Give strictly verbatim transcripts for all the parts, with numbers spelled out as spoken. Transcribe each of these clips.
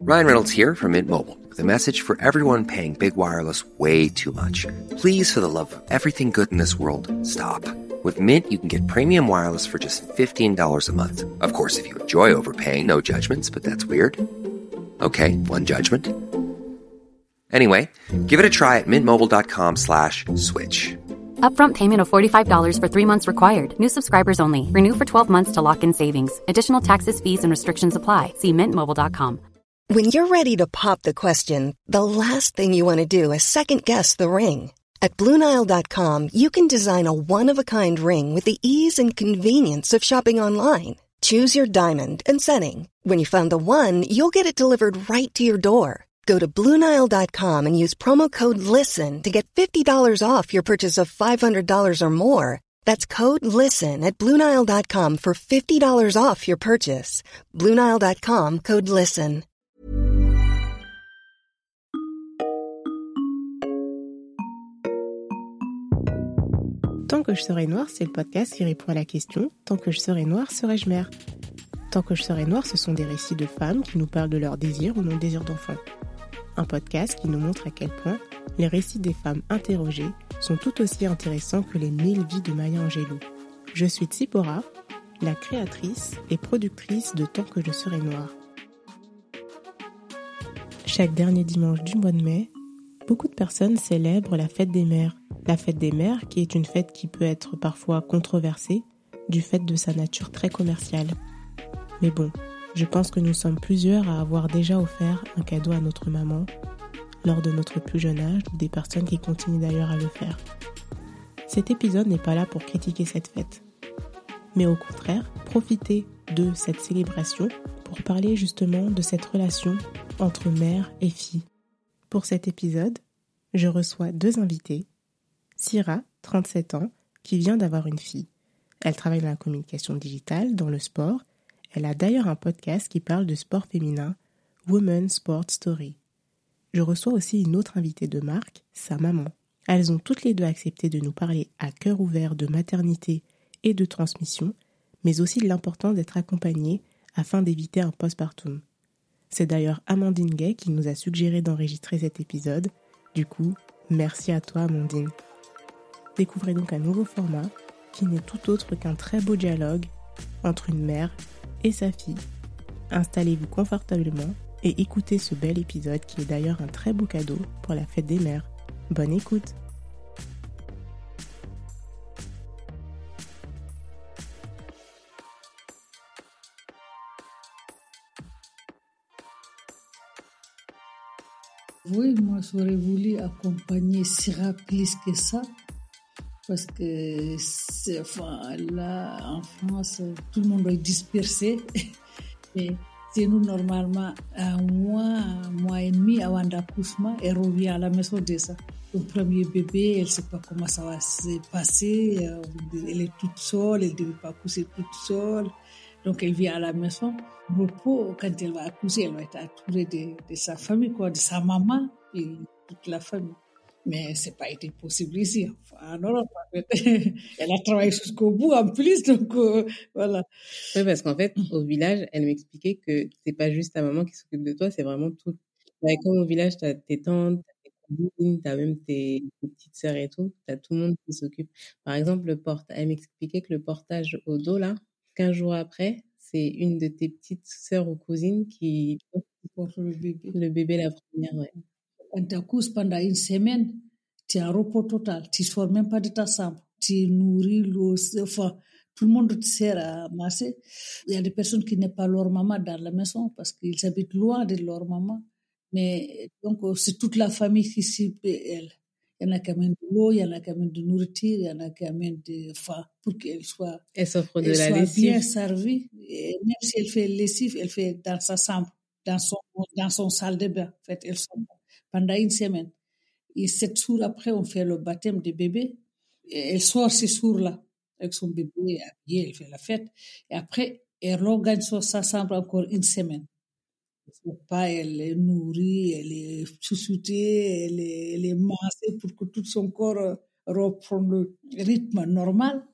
Ryan Reynolds here from Mint Mobile with a message for everyone paying big wireless way too much. Please, for the love of everything good in this world, stop. With Mint, you can get premium wireless for just fifteen dollars a month. Of course, if you enjoy overpaying, no judgments, but that's weird. Okay, one judgment. Anyway, give it a try at mintmobile.com slash switch. Upfront payment of forty-five dollars for three months required. New subscribers only. Renew for twelve months to lock in savings. Additional taxes, fees, and restrictions apply. See mint mobile dot com. When you're ready to pop the question, the last thing you want to do is second-guess the ring. At Blue Nile dot com, you can design a one-of-a-kind ring with the ease and convenience of shopping online. Choose your diamond and setting. When you find the one, you'll get it delivered right to your door. Go to Blue Nile dot com and use promo code LISTEN to get fifty dollars off your purchase of five hundred dollars or more. That's code LISTEN at Blue Nile dot com for fifty dollars off your purchase. Blue Nile dot com, code LISTEN. Tant que je serai noire, c'est le podcast qui répond à la question « Tant que je serai noire, serai-je mère ?» Tant que je serai noire, ce sont des récits de femmes qui nous parlent de leur désir ou non-désir d'enfant. Un podcast qui nous montre à quel point les récits des femmes interrogées sont tout aussi intéressants que les mille vies de Maya Angelou. Je suis Tsipora, la créatrice et productrice de Tant que je serai noire. Chaque dernier dimanche du mois de mai, beaucoup de personnes célèbrent la fête des mères. La fête des mères, qui est une fête qui peut être parfois controversée, du fait de sa nature très commerciale. Mais bon, je pense que nous sommes plusieurs à avoir déjà offert un cadeau à notre maman lors de notre plus jeune âge, ou des personnes qui continuent d'ailleurs à le faire. Cet épisode n'est pas là pour critiquer cette fête, mais au contraire, profiter de cette célébration pour parler justement de cette relation entre mère et fille. Pour cet épisode, je reçois deux invités. Syrah, trente-sept ans, qui vient d'avoir une fille. Elle travaille dans la communication digitale, dans le sport. Elle a d'ailleurs un podcast qui parle de sport féminin, Women Sport Story. Je reçois aussi une autre invitée de marque, sa maman. Elles ont toutes les deux accepté de nous parler à cœur ouvert de maternité et de transmission, mais aussi de l'importance d'être accompagnée afin d'éviter un postpartum. C'est d'ailleurs Amandine Gay qui nous a suggéré d'enregistrer cet épisode. Du coup, merci à toi Amandine. Découvrez donc un nouveau format qui n'est tout autre qu'un très beau dialogue entre une mère et sa fille. Installez-vous confortablement et écoutez ce bel épisode qui est d'ailleurs un très beau cadeau pour la fête des mères. Bonne écoute! Oui, moi j'aurais voulu accompagner Syrah plus que ça. Parce que c'est, enfin, là, en France, tout le monde est dispersé. Et c'est nous, normalement, un mois, un mois et demi avant l'accouchement, elle revient à la maison déjà. Son premier bébé, elle ne sait pas comment ça va se passer. Elle est toute seule, elle ne devait pas accoucher toute seule. Donc, elle vient à la maison. Repos, quand elle va accoucher, elle va être entourée de, de sa famille, quoi, de sa maman et toute la famille. Mais ce n'a pas été possible ici. Enfin, en Europe, en fait. Elle a travaillé jusqu'au bout en plus, donc euh, voilà. Oui, parce qu'en fait, au village, elle m'expliquait que c'est pas juste ta maman qui s'occupe de toi, c'est vraiment tout. Ouais, comme au village, tu as tes tantes, tu as tes cousines, tu as même tes, tes petites sœurs et tout. Tu as tout le monde qui s'occupe. Par exemple, le port, elle m'expliquait que le portage au dos, là, quinze jours après, c'est une de tes petites sœurs ou cousines qui porte le bébé. Le bébé, la première, ouais. Quand tu accouches pendant une semaine, tu es en repos total. Tu ne sors même pas de ta chambre. Tu nourris, l'eau, enfin, tout le monde te sert à masser. Il y a des personnes qui n'ont pas leur maman dans la maison parce qu'ils habitent loin de leur maman. Mais donc, c'est toute la famille qui s'y elle. Il y en a qui amènent de l'eau, il y en a qui amènent de nourriture, il y en a qui amènent de, enfin, pour qu'elle soit, elle s'offre de elle la soit lessive. bien servie. Et même si elle fait lessive, elle fait dans sa chambre, dans son, dans son salle de bain. En fait, elle sort pendant une semaine. Et sept jours après, on fait le baptême du bébé. Et elle sort ces jours-là avec son bébé habillé, elle fait la fête. Et après, elle regagne sur sa chambre encore une semaine. Pas, elle est nourrie, elle est chouchoutée, elle est, elle est massée pour que tout son corps reprenne le rythme normal.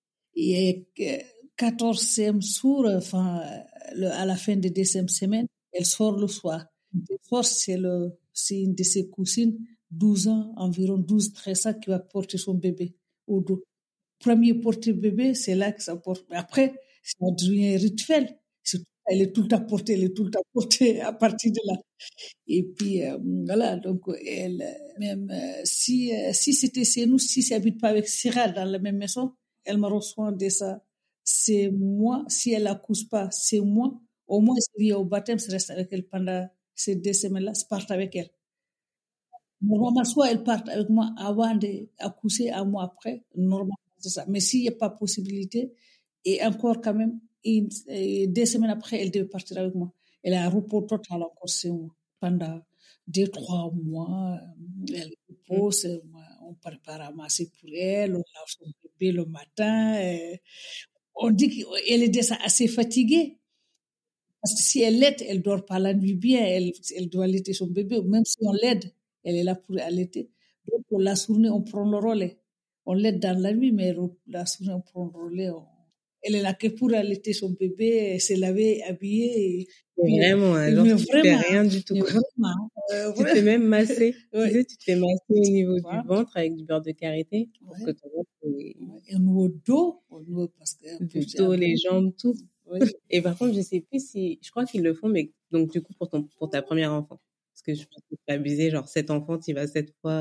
Et quatorzième jour, enfin, le, à la fin de deuxième semaine, elle sort le soir. De force, c'est, le, c'est une de ses cousines, douze ans, environ douze treize ans, qui va porter son bébé au dos. Premier porter bébé, c'est là que ça porte. Mais après, ça devient rituel. C'est, elle est tout le temps portée, elle est tout le temps portée à partir de là. Et puis, euh, voilà, donc, elle, même euh, si, euh, si c'était chez nous, si elle n'habite pas avec Syrah dans la même maison, elle me reçoit de ça. C'est moi, si elle n'accouche pas, c'est moi. Au moins, si elle vient au baptême, je reste avec elle pendant ces deux semaines-là, je parte avec elle. Normalement, soit elle part avec moi avant d'accoucher, un mois après, normalement, c'est ça. Mais s'il n'y a pas possibilité, et encore quand même, une, deux semaines après, elle devait partir avec moi. Elle a un repos total encore chez moi. Pendant deux, trois mois, elle repose, on prépare à masser pour elle, on lave son bébé le matin. On dit qu'elle est déjà assez fatiguée. Parce que si elle l'aide, elle ne dort pas la nuit bien, elle, elle doit allaiter son bébé. Même si on l'aide, elle est là pour allaiter. Donc, pour la journée, on prend le relais. On l'aide dans la nuit, mais la journée, on prend le relais. On... Elle est là que pour allaiter son bébé, se laver, habiller. Et vraiment, hein, genre, tu ne fais rien du tout. Vraiment, euh, tu te fais même masser. Ouais. Tu sais, tu te fais masser au niveau ouais. du ventre avec du beurre de karité. Pour ouais. que ton ventre... Et au niveau dos, au niveau, parce que... Le dos, les jambes, tout. Oui. Et par contre, je sais plus si, je crois qu'ils le font, mais donc du coup pour ton, pour ta première enfant, parce que je pense que c'est abusé, genre sept enfants, tu vas sept fois,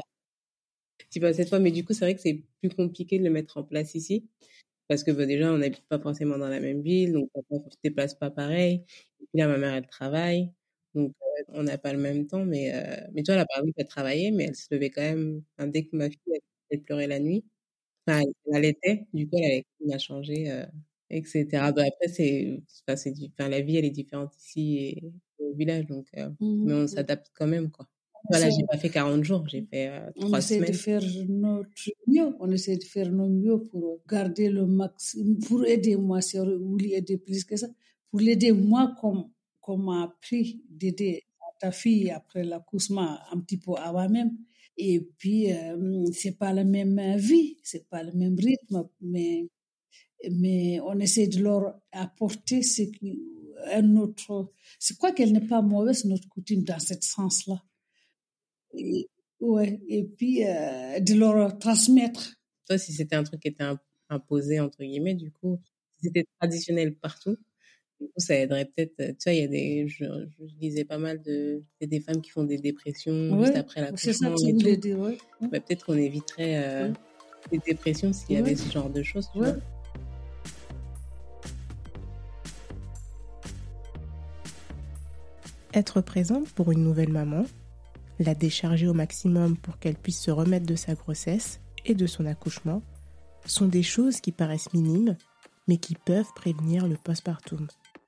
tu vas sept fois, mais du coup c'est vrai que c'est plus compliqué de le mettre en place ici, parce que bah, déjà on n'habite pas forcément dans la même ville, donc on ne se déplace pas pareil. Et puis là ma mère elle travaille, donc euh, on n'a pas le même temps, mais euh, mais toi là par exemple elle travaillait, mais elle se levait quand même, enfin, dès que ma fille elle, elle pleurait la nuit, enfin elle allaitait, du coup elle avait changé. Euh, et cetera. Bah, après, c'est, enfin, c'est, enfin, la vie, elle est différente ici et au village, donc, euh, mmh. mais on s'adapte quand même, quoi. Voilà, j'ai pas fait quarante jours, j'ai fait euh, trois semaines. On essaie de faire notre mieux, on essaie de faire notre mieux pour garder le maximum, pour aider moi, si on voulait aider plus que ça, pour l'aider moi, comme, comme a appris d'aider ta fille après l'accouchement, un petit peu avant même. Et puis, euh, c'est pas la même vie, c'est pas le même rythme, mais mais on essaie de leur apporter ce qui un autre. C'est quoi qu'elle n'est pas mauvaise, notre coutume, dans ce sens-là. Et, ouais, et puis euh, de leur transmettre. Toi, si c'était un truc qui était imposé, entre guillemets, du coup, si c'était traditionnel partout, du coup, ça aiderait peut-être. Tu vois, il y a des. Je, je lisais pas mal de. Il y a des femmes qui font des dépressions ouais, juste après l'accouchement. C'est ça que tu voulais dire, ouais. Bah, peut-être qu'on éviterait euh, ouais. des dépressions s'il y ouais. avait ce genre de choses, tu ouais. vois. Être présente pour une nouvelle maman, la décharger au maximum pour qu'elle puisse se remettre de sa grossesse et de son accouchement, sont des choses qui paraissent minimes, mais qui peuvent prévenir le postpartum.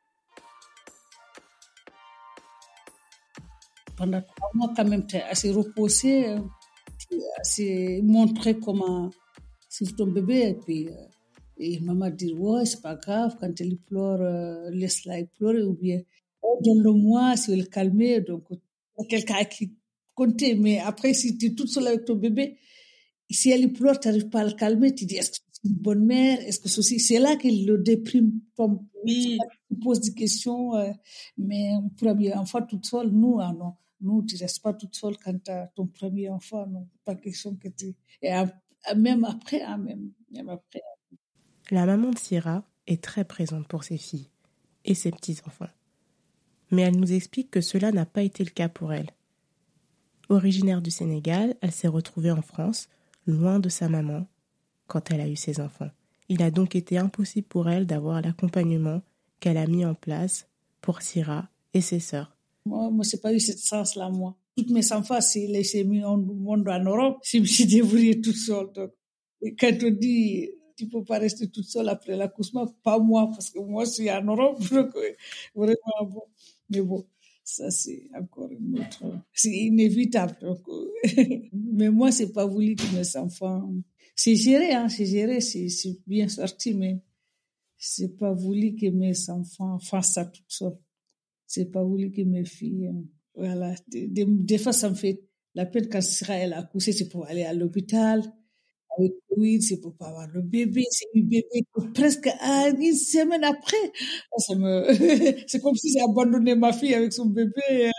Pendant trois mois, quand même, tu es assez reposé, tu es assez montré comment c'est ton bébé. Et puis, et maman dit, ouais, c'est pas grave, quand elle pleure, laisse-la pleurer, ou bien donne-le-moi, si elle est calmée, donc quelqu'un qui compter. Mais après, si tu es toute seule avec ton bébé, si elle pleure, tu n'arrives pas à le calmer, tu dis, est-ce que c'est une bonne mère, est-ce que ceci, c'est là qu'elle le déprime, comme oui. Tu poses des questions, euh, mais un premier enfant toute seule, nous, ah non, nous, tu ne restes pas toute seule quand tu as ton premier enfant, non, pas question que tu... Et à, à, même après, à même, même après. La maman de Syrah est très présente pour ses filles et ses petits-enfants. Mais elle nous explique que cela n'a pas été le cas pour elle. Originaire du Sénégal, elle s'est retrouvée en France, loin de sa maman, quand elle a eu ses enfants. Il a donc été impossible pour elle d'avoir l'accompagnement qu'elle a mis en place pour Syrah et ses sœurs. Moi, moi, c'est pas eu cette chance-là, moi. Toutes mes enfants, c'est laissé mis au monde en Europe. Je me suis débrouillée toute seule. Donc. Et quand on dit, tu peux pas rester toute seule après l'accouchement, pas moi, parce que moi, je suis en Europe. Donc, vraiment, bon. Mais bon, ça, c'est encore une autre... C'est inévitable. Donc, mais moi, c'est pas voulu que mes enfants... C'est géré, hein, c'est géré, c'est, c'est bien sorti, mais c'est pas voulu que mes enfants fassent ça toutes seules. C'est pas voulu que mes filles... Voilà. Des, des, des fois, ça me fait la peine quand Syrah, elle a accouché, c'est pour aller à l'hôpital. Avec Covid, c'est pour pas avoir le bébé. C'est un bébé presque une semaine après. Ça me... c'est comme si j'ai abandonné ma fille avec son bébé.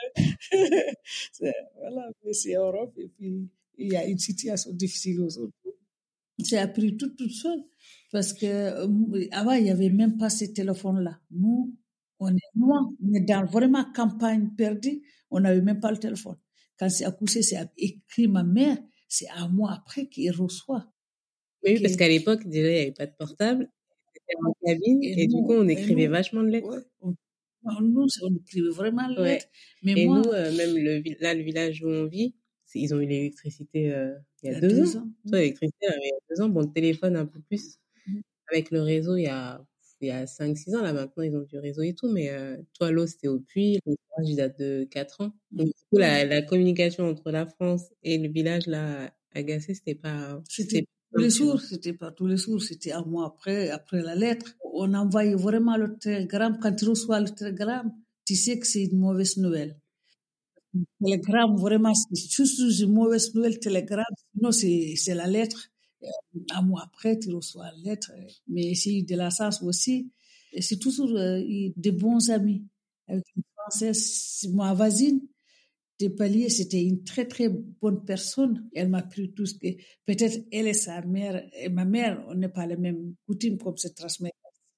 C'est- voilà, mais c'est Europe et puis il y a une situation difficile aujourd'hui. J'ai appris tout toute seule parce que euh, avant il y avait même pas ces téléphones-là. Nous, on est loin, on est dans vraiment campagne perdue, on n'avait même pas le téléphone. Quand c'est accouché, c'est écrit ma mère, c'est à moi après qu'il reçoit. Mais oui, parce Que- qu'à l'époque, déjà, il n'y avait pas de portable. C'était en cabine. Et Et, du nous- coup, on et écrivait nous- vachement de lettres. Ouais, on, non, nous, on écrivait vraiment les Ouais. lettres. Mais Et moi, nous, euh, même le, vi- là, le village où on vit, c'est- ils ont eu l'électricité euh, il y a, deux, deux ans. ans. Toi, l'électricité, il y a deux ans. Bon, le téléphone, un peu plus. Mhm. Avec le réseau, il y a, il y a cinq six ans. Là, maintenant, ils ont du réseau et tout. Mais euh, toi, l'eau, c'était au puits. Le forage, il date de quatre ans. Donc, du coup, la, la communication entre la France et le village, là, à Gassé, c'était pas... C'était tous les jours, c'était pas tous les jours, c'était un mois après, après la lettre. On envoyait vraiment le télégramme. Quand tu reçois le télégramme, tu sais que c'est une mauvaise nouvelle. Le télégramme, vraiment, c'est juste une mauvaise nouvelle, télégramme. Sinon, c'est, c'est la lettre. Un mois après, tu reçois la lettre. Mais c'est de la chance aussi. Et c'est toujours euh, des bons amis. Avec une Française, ma voisine, de Palier, c'était une très très bonne personne. Elle m'a appris tout ce que peut-être elle et sa mère et ma mère, on n'est pas les mêmes coutumes comme c'est transmis,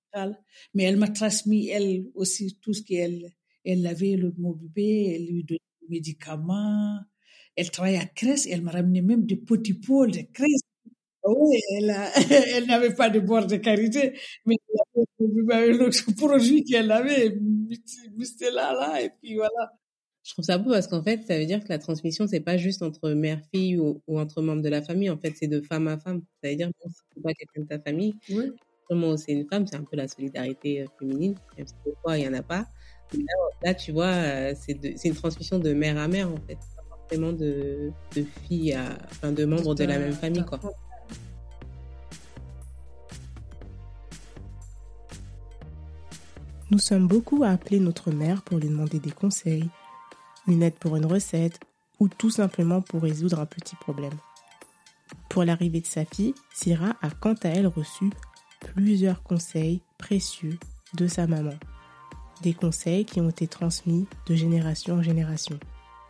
mais elle m'a transmis elle aussi tout ce qu'elle elle avait le mon bébé, elle lui donnait des médicaments. Elle travaillait à Crèce, elle m'a ramené même des petits pots de Crèce. Oui, elle, a, elle n'avait pas de bord de carité, mais elle avait le produit qu'elle avait, c'était là, là, et puis voilà. Je trouve ça beau parce qu'en fait, ça veut dire que la transmission, c'est pas juste entre mère-fille ou, ou entre membres de la famille. En fait, c'est de femme à femme. Ça veut dire que si c'est pas quelqu'un de ta famille, oui. Comment c'est une femme, c'est un peu la solidarité féminine, même si des fois, il y en a pas. Là, là, tu vois, c'est, de, c'est une transmission de mère à mère, en fait. Pas forcément de, de fille à, enfin, de membres de la même famille, quoi. Nous sommes beaucoup à appeler notre mère pour lui demander des conseils, une aide pour une recette ou tout simplement pour résoudre un petit problème. Pour l'arrivée de sa fille, Syrah a quant à elle reçu plusieurs conseils précieux de sa maman. Des conseils qui ont été transmis de génération en génération.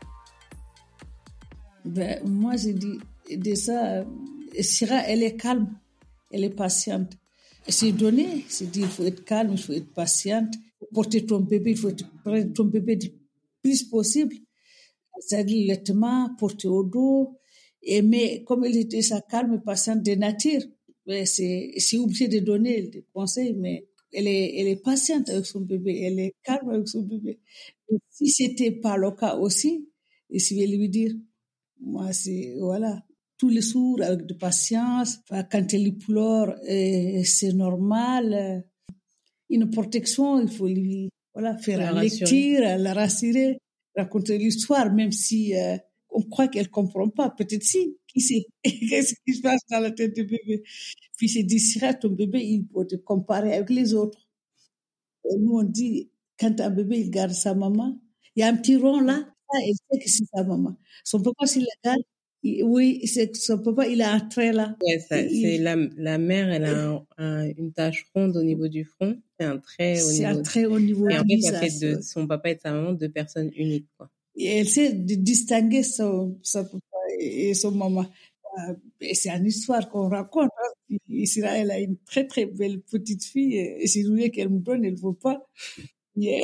Ben, moi, j'ai dit de ça, Syrah, elle est calme, elle est patiente. C'est donné, c'est dit, il faut être calme, il faut être patiente. Porter ton bébé, il faut prendre ton bébé le plus possible. C'est-à-dire laitement, porter au dos. Et mais comme elle était ça calme et patiente de nature, ben c'est, c'est obligé de donner des conseils, mais elle est, elle est patiente avec son bébé, elle est calme avec son bébé. Et si c'était pas le cas aussi, et je vais lui dire, moi, c'est, voilà, tous les jours avec de patience, quand elle pleure, c'est normal. Une protection, il faut lui, voilà, faire la lecture, la rassurer, raconter l'histoire, même si euh, on croit qu'elle comprend pas. Peut-être si, qui sait, qu'est-ce qui se passe dans la tête du bébé. Puis c'est dit, Syrah, ton bébé, il peut te comparer avec les autres. Et nous, on dit, quand un bébé, il garde sa maman, il y a un petit rond là, ça, elle sait que c'est sa maman. Son papa, s'il la garde, il, oui, c'est son papa, il a un trait là. Ouais, ça, il, c'est la, la mère, elle a un, un, une tache ronde au niveau du front, c'est un trait au c'est niveau. un trait au niveau et du en fait, visage. ça fait de son papa et de sa maman deux personnes uniques, quoi. Et elle sait de distinguer son, son papa et son maman. Et c'est une histoire qu'on raconte. Hein. Syrah, elle a une très très belle petite fille. Et c'est lui qu'elle me donne, elle ne veut pas. Yeah.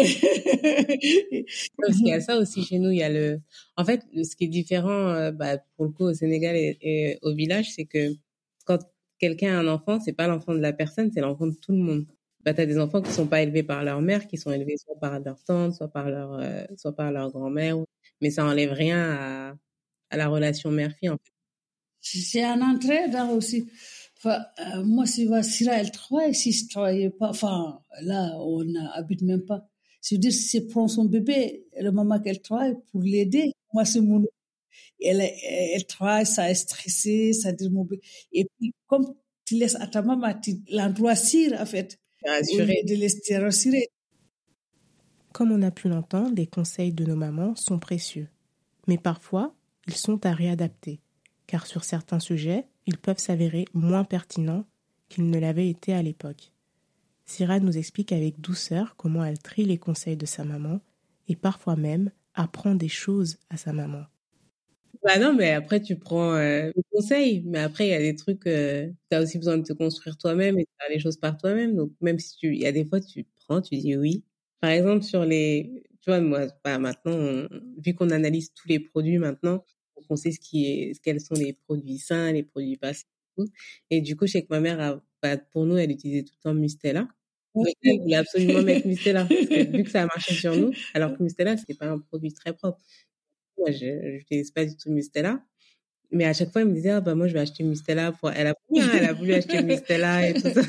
Parce qu'il y a ça aussi chez nous. Il y a le. En fait, ce qui est différent, euh, bah, pour le coup, au Sénégal et, et au village, c'est que quand quelqu'un a un enfant, c'est pas l'enfant de la personne, c'est l'enfant de tout le monde. Bah, t'as des enfants qui sont pas élevés par leur mère, qui sont élevés soit par leur tante, soit par leur, euh, soit par leur grand-mère, mais ça enlève rien à, à la relation mère-fille, en fait. C'est un entraide aussi. Enfin, euh, moi, si Syrah, elle travaille, si je travaillais pas, enfin, là, on n'habite même pas. C'est-à-dire, si elle prend son bébé, le maman qu'elle travaille pour l'aider, moi, c'est mon, elle, elle travaille, ça est stressé, ça dit mon bébé. Et puis, comme tu laisses à ta maman, tu l'endroissir, en fait. Rassurer. De laisser rassurer. Comme on a pu l'entendre, les conseils de nos mamans sont précieux. Mais parfois, ils sont à réadapter. Car sur certains sujets, ils peuvent s'avérer moins pertinents qu'ils ne l'avaient été à l'époque. Syrah nous explique avec douceur comment elle trie les conseils de sa maman et parfois même apprend des choses à sa maman. Bah non, mais après, tu prends euh, le conseil. Mais après, il y a des trucs, euh, tu as aussi besoin de te construire toi-même et de faire les choses par toi-même. Donc, même si tu, il y a des fois, tu prends, tu dis oui. Par exemple, sur les, tu vois, moi, bah, maintenant, on- vu qu'on analyse tous les produits maintenant, donc on sait ce qui est, quels sont les produits sains, les produits pas sains et tout. Et du coup, je sais que ma mère, a, bah, pour nous, elle utilisait tout le temps Mustela. Donc, elle voulait absolument mettre Mustela. Parce que, vu que ça a marché sur nous, alors que Mustela, c'était pas un produit très propre. Moi, je n'utilise pas du tout Mustela. Mais à chaque fois, elle me disait, ah, bah, moi, je vais acheter Mustela pour, elle a voulu, hein, elle a voulu acheter Mustela et tout ça.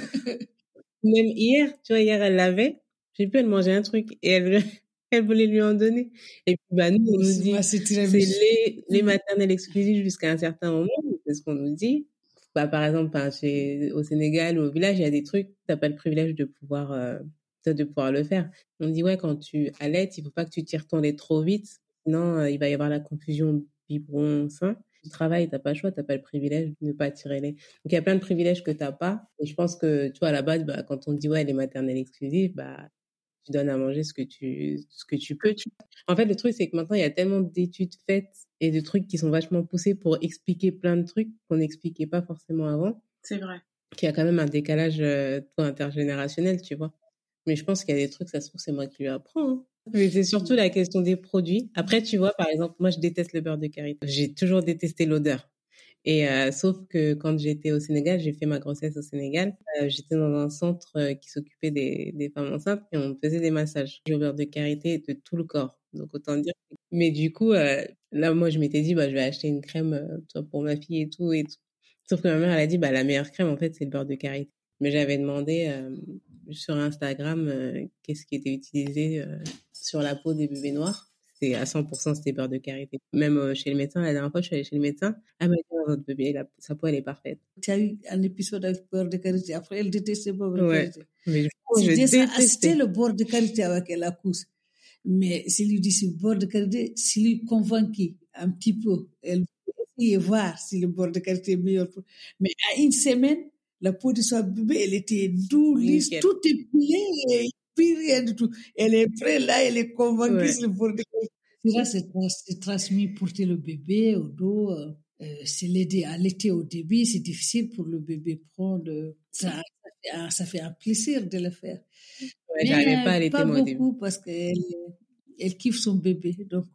Même hier, tu vois, hier, elle l'avait. J'ai pu, elle mangeait un truc et elle, elle voulait lui en donner. Et puis, bah, nous, on nous dit, c'est les, les maternelles exclusives jusqu'à un certain moment. C'est ce qu'on nous dit. Bah, par exemple, hein, chez, au Sénégal ou au village, il y a des trucs, t'as pas le privilège de pouvoir, euh, de pouvoir le faire. On dit, ouais, quand tu allaites, il faut pas que tu tires ton lait trop vite. Sinon, euh, il va y avoir la confusion biberon sein. Tu travailles, t'as pas le choix, t'as pas le privilège de ne pas tirer les. Donc, il y a plein de privilèges que t'as pas. Et je pense que, tu vois, à la base, bah, quand on dit, ouais, les maternelles exclusives, bah, tu donnes à manger ce que tu, ce que tu peux. Tu... En fait, le truc, c'est que maintenant, il y a tellement d'études faites et de trucs qui sont vachement poussés pour expliquer plein de trucs qu'on n'expliquait pas forcément avant. C'est vrai. Qu'il y a quand même un décalage euh, intergénérationnel, tu vois. Mais je pense qu'il y a des trucs, ça se trouve, c'est moi qui lui apprends. Hein. Mais c'est surtout la question des produits. Après, tu vois, par exemple, moi, je déteste le beurre de karité. J'ai toujours détesté l'odeur. Et euh, sauf que quand j'étais au Sénégal, j'ai fait ma grossesse au Sénégal. Euh, j'étais dans un centre euh, qui s'occupait des, des femmes enceintes et on faisait des massages au beurre de karité de tout le corps. Donc autant dire. Mais du coup, euh, là, moi, je m'étais dit, bah, je vais acheter une crème euh, pour ma fille et tout et tout. Sauf que ma mère, elle a dit, bah, la meilleure crème, en fait, c'est le beurre de karité. Mais j'avais demandé euh, sur Instagram euh, qu'est-ce qui était utilisé euh, sur la peau des bébés noirs. C'est à cent pour cent, c'était beurre de karité. Même euh, chez le médecin, la dernière fois, je suis allée chez le médecin, elle m'a dit, oh, votre bébé, la, sa peau, elle est parfaite. Tu as eu un épisode avec beurre de karité. Après, elle détestait le beurre de Ouais. karité. Mais je, Je je détestais. C'était le beurre de karité avec la couche. Mais si lui dit c'est le beurre de karité, si lui convaincu un petit peu, elle peut essayer voir si le beurre de karité est meilleur. Pour... Mais à une semaine, la peau de son bébé, elle était douce, lisse, tout est plié, et puis rien du tout. Elle est prête là, elle est convaincue ouais. C'est le beurre de karité. Là, c'est, c'est transmis pour le bébé au dos. Euh, c'est l'aider à allaiter au début. C'est difficile pour le bébé prendre. Ça, ça, fait, un, ça fait un plaisir de le faire. Ouais, mais j'arrivais pas à allaiter pas moi au début. Beaucoup parce qu'elle elle kiffe son bébé. Donc,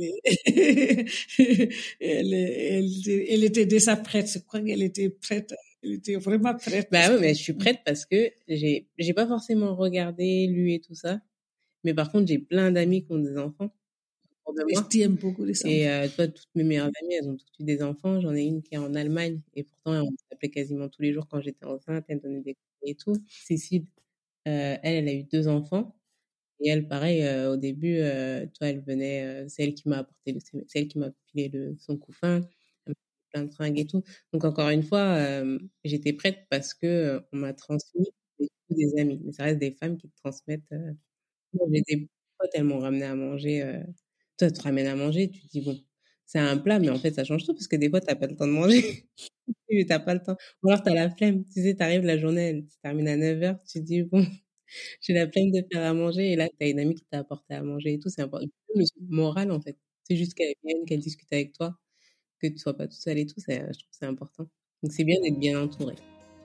elle, elle, elle, elle était déjà prête. Je crois qu'elle était prête. Elle était vraiment prête. Bah oui, mais je suis prête parce que j'ai, j'ai pas forcément regardé, lu et tout ça. Mais par contre, j'ai plein d'amis qui ont des enfants. Et je t'aime beaucoup les enfants. Et euh, toi, toutes mes meilleures amies, elles ont toutes eu des enfants. J'en ai une qui est en Allemagne. Et pourtant, on s'appelait quasiment tous les jours quand j'étais enceinte. Elle me donnait des conseils et tout. Cécile, euh, elle, elle a eu deux enfants. Et elle, pareil, euh, au début, euh, toi, elle venait, euh, c'est elle qui m'a apporté, le, c'est elle qui m'a filé le, son couffin, elle m'a fait plein de fringues et tout. Donc, encore une fois, euh, j'étais prête parce que euh, on m'a transmis des, des amis. Mais ça reste des femmes qui te transmettent. Euh... Moi, j'ai des potes, elles m'ont ramené à manger. Euh... Toi, tu te ramènes à manger, tu te dis, bon, c'est un plat, mais en fait, ça change tout parce que des fois, tu n'as pas le temps de manger. Tu n'as pas le temps. Ou alors, tu as la flemme. Tu sais, tu arrives la journée, elle se termine à neuf heures, tu te dis, bon, j'ai la flemme de faire à manger. Et là, tu as une amie qui t'a apporté à manger et tout. C'est important. Le moral, en fait. C'est juste qu'elle vienne, qu'elle discute avec toi, que tu ne sois pas tout seul et tout. C'est, je trouve que c'est important. Donc, c'est bien d'être bien entouré.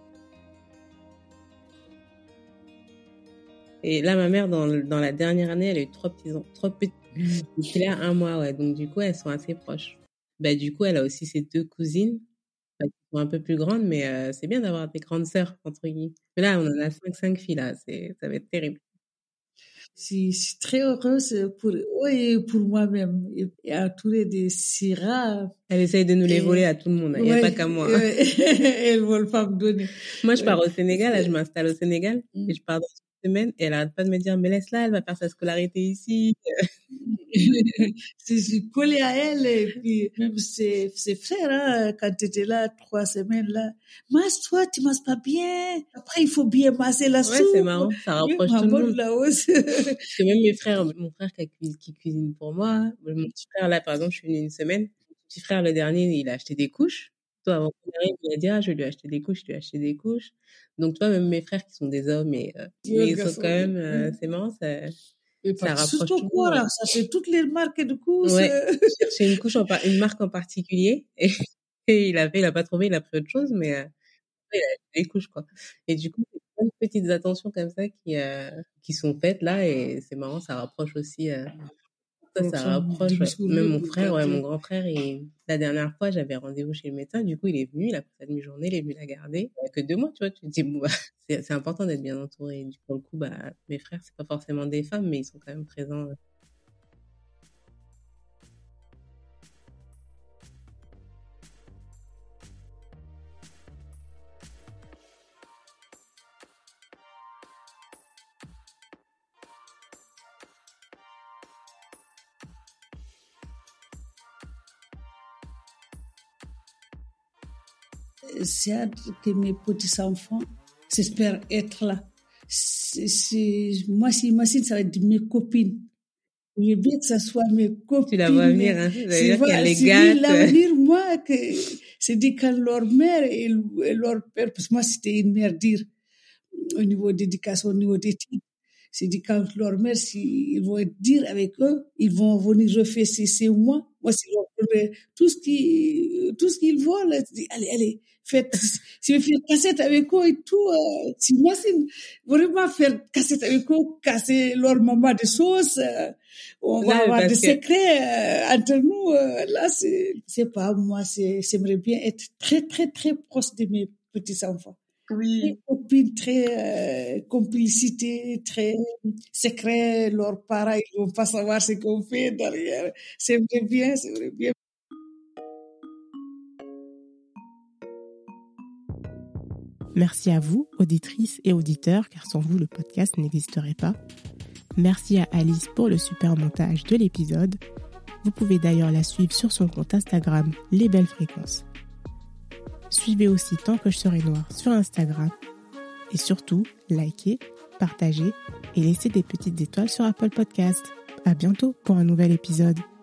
Et là, ma mère, dans, dans la dernière année, elle a eu trois petits, trois petits, il a un mois, ouais. Donc, du coup, elles sont assez proches. Bah, du coup, elle a aussi ses deux cousines, bah, qui sont un peu plus grandes, mais euh, c'est bien d'avoir des grandes sœurs, entre guillemets. Mais là, on en a cinq, cinq filles, là. C'est, ça va être terrible. Je suis très heureuse pour, oui, pour moi-même. Et entourée de si rares. Elle essaye de nous les voler à tout le monde. Il n'y a ouais, pas qu'à moi. Ouais. Elle ne veut pas me donner. Moi, je pars au Sénégal. Là, je m'installe au Sénégal. Mm. Et je pars dans une semaine. Et elle n'arrête pas de me dire, mais laisse-la, elle va faire sa scolarité ici. Je suis collée à elle. Et puis, même ses, ses frères, hein, quand tu étais là, trois semaines là, masse-toi, tu masses pas bien. Après, il faut bien masser la soupe. Ouais, c'est marrant. Ça rapproche tout le monde. Là-haut. Parce que même mes frères, mon frère qui, qui cuisine pour moi, mon petit frère là, par exemple, je suis venue une semaine. Mon petit frère, le dernier, il a acheté des couches. Toi, avant qu'on arrive, il a dit, ah, je vais lui acheter des couches, je lui ai acheté des couches. Donc, toi, même mes frères qui sont des hommes, et, euh, mais ils sont quand même, euh, c'est marrant, ça, Et ça parce que rapproche surtout toujours. quoi, là, ça fait toutes les marques de couches. Ouais, euh. je cherchais une couche en par- une marque en particulier et, et il avait, il a pas trouvé, il a pris autre chose, mais euh, il a des couches quoi. Et du coup, c'est plein de petites attentions comme ça qui euh, qui sont faites là et c'est marrant, ça rapproche aussi. Euh, ça, ça Prochain rapproche. Ouais. demi-journée, Même mon vous frère, ouais, gardez. mon grand frère, et la dernière fois, j'avais rendez-vous chez le médecin. Du coup, il est venu, il a pris sa demi-journée, il est venu la garder. Il y a que deux mois, tu vois. Tu te dis, bon, bah, c'est c'est important d'être bien entouré. Et du- pour le coup, bah, mes frères, c'est pas forcément des femmes, mais ils sont quand même présents. C'est hâte que mes petits-enfants, j'espère être là. C'est, c'est, moi, j'imagine, ça va être mes copines. Je veux bien que ça soit mes copines. Tu la vois venir, mais hein. Ça veut c'est dire vrai, qu'elle les c'est gâte. l'avenir, moi, que c'est dit quand leur mère et, et leur père, parce que moi, c'était une mère dire, au niveau d'éducation, au niveau d'études, c'est dit quand leur mère, si, ils vont être dire avec eux, ils vont venir refaire ces, ces mois. Moi, c'est leur donner tout ce qui, tout ce qu'ils veulent. Je dis, allez, allez, faites, si vous faites cassette avec eux et tout, euh, t'imagines, vraiment faire cassette avec eux, casser leur maman de sauce, euh, on va Là, avoir parce des que- secrets euh, entre nous. Euh, là, c'est, c'est pas moi, c'est, j'aimerais bien être très, très, très proche de mes petits-enfants. Oui. Très copines, très euh, complicité, très secret. Leurs parents, ils vont pas savoir ce qu'on fait derrière. C'est vrai bien, c'est vrai bien. Merci à vous, auditrices et auditeurs, car sans vous, le podcast n'existerait pas. Merci à Alice pour le super montage de l'épisode. Vous pouvez d'ailleurs la suivre sur son compte Instagram, Les Belles Fréquences. Suivez aussi Tant que je serai noire sur Instagram. Et surtout, likez, partagez et laissez des petites étoiles sur Apple Podcast. À bientôt pour un nouvel épisode.